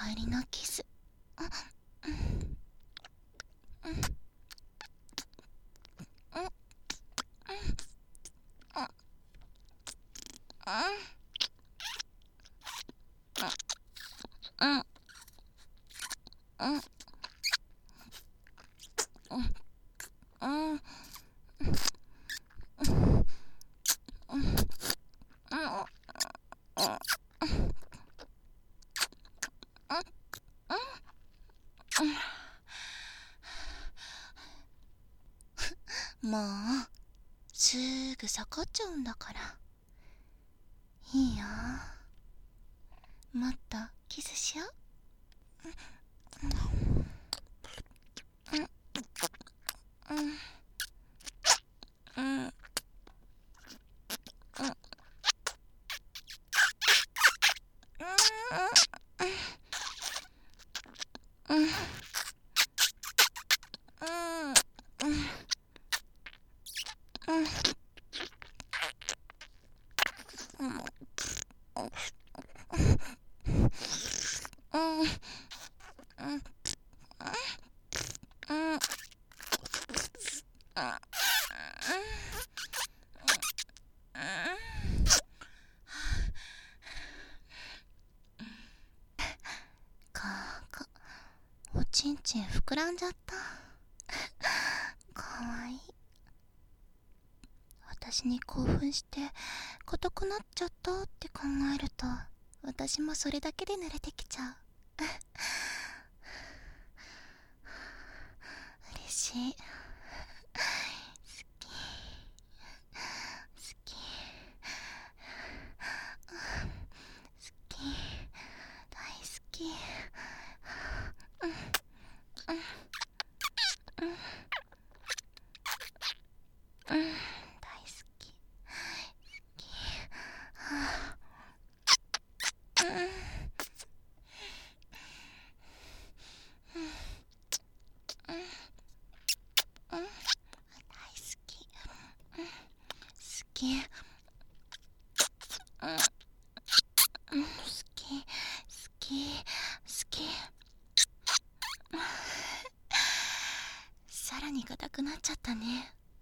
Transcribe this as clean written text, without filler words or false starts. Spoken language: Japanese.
帰りのキス。もうすぐ下っちゃうんだからいいよ。もっとキスしよう。おちんちん膨らんじゃった。かわいい。私に興奮して硬くなっちゃったって考えると、私もそれだけで慣れてきちゃう。嬉しい。好き好き好き、大好き。大好き好き。大好き好き。好き好き好き。さらに硬くなっちゃったね。